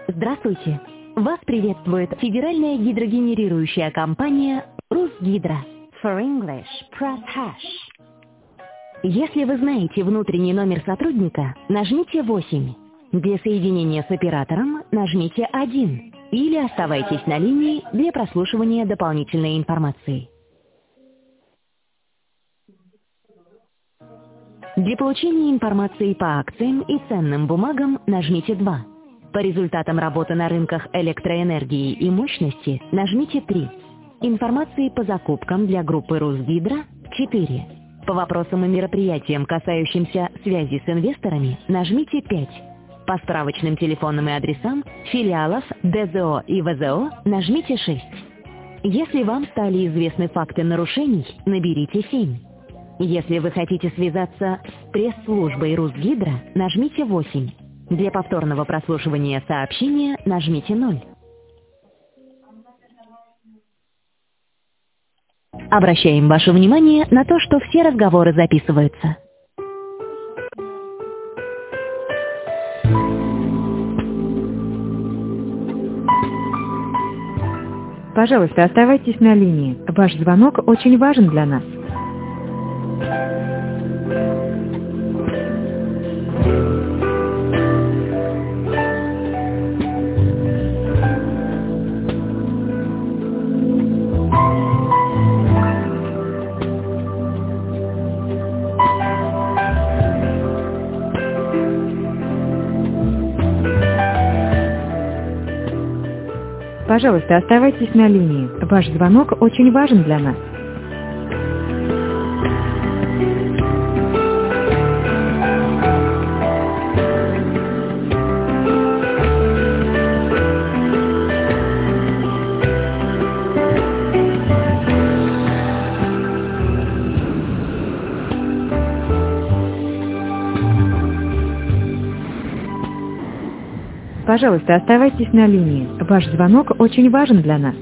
Здравствуйте! Вас приветствует федеральная гидрогенерирующая компания «Русгидро». For English, press hash. Если вы знаете внутренний номер сотрудника, нажмите 8. Для соединения с оператором нажмите 1. Или оставайтесь на линии для прослушивания дополнительной информации. Для получения информации по акциям и ценным бумагам нажмите 2. По результатам работы на рынках электроэнергии и мощности нажмите 3. Информации по закупкам для группы «Русгидро» 4. По вопросам и мероприятиям, касающимся связи с инвесторами, нажмите 5. По справочным телефонам и адресам филиалов ДЗО и ВЗО нажмите 6. Если вам стали известны факты нарушений, наберите 7. Если вы хотите связаться с пресс-службой «Русгидро», нажмите 8. Для повторного прослушивания сообщения нажмите 0. Обращаем ваше внимание на то, что все разговоры записываются. Пожалуйста, оставайтесь на линии. Ваш звонок очень важен для нас. Пожалуйста, оставайтесь на линии. Ваш звонок очень важен для нас. Пожалуйста, оставайтесь на линии. Ваш звонок очень важен для нас.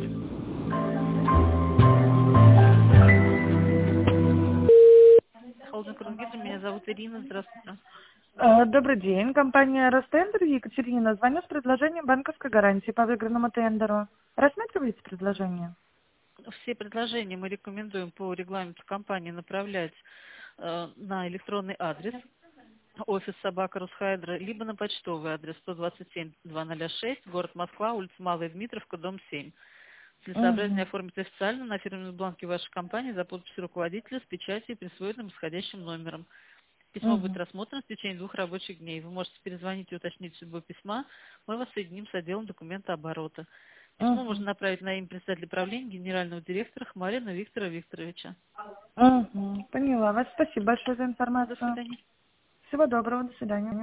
Холдинг Русгидро, меня зовут Ирина, здравствуйте. Добрый день, компания Ростендер, Екатерина. Звоню с предложением банковской гарантии по выигранному тендеру. Рассматриваете предложение? Все предложения мы рекомендуем по регламенту компании направлять на электронный адрес офис собака Русхайдро, либо на почтовый адрес 127-206, город Москва, улица Малая Дмитровка, дом 7. Целесообразнее оформить официально на фирменном бланке вашей компании за подписью руководителя с печатью и присвоенным исходящим номером. Письмо будет рассмотрено в течение 2 рабочих дней. Вы можете перезвонить и уточнить судьбу письма. Мы вас соединим с отделом документооборота. Письмо можно направить на имя председателя правления генерального директора Хмарина Виктора Викторовича. Поняла вас. Спасибо большое за информацию. До свидания. Всего доброго. До свидания.